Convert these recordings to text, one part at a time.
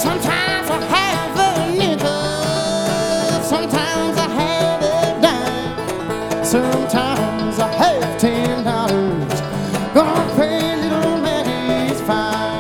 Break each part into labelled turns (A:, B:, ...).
A: Sometimes I have a nickel, sometimes I have a dime, sometimes I have $10. Gonna pay little Maggie's fine.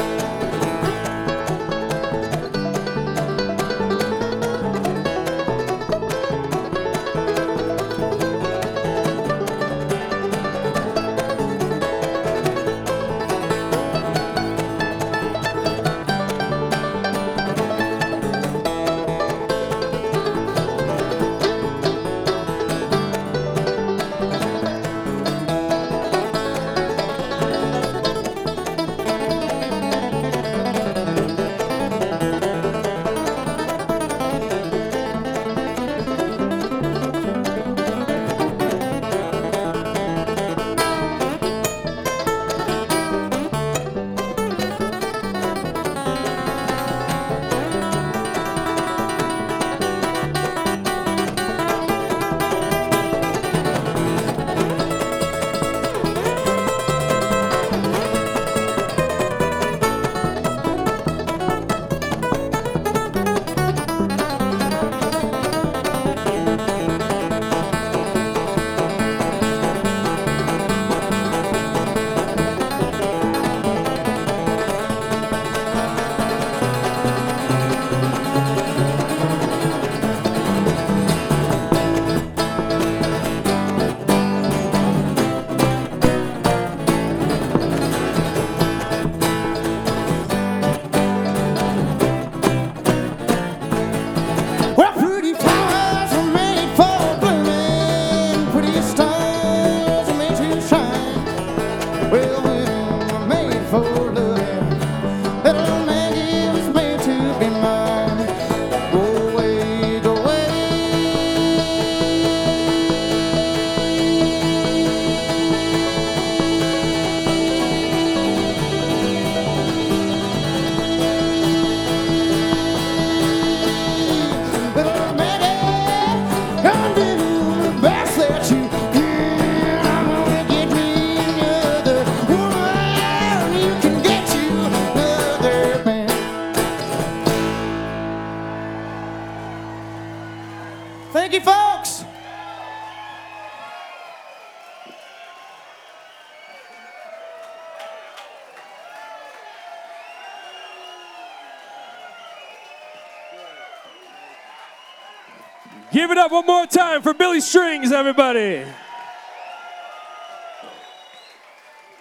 A: Well, pretty flowers are made for blooming, pretty stars are made to shine. Well, women are made for loving, little Maggie was made to be mine. Go away, go away. Little Maggie, come do the best that you can. I'm gonna get me another woman. You can get you another man. Thank you, folks.
B: Give it up one more time for Billy Strings, everybody.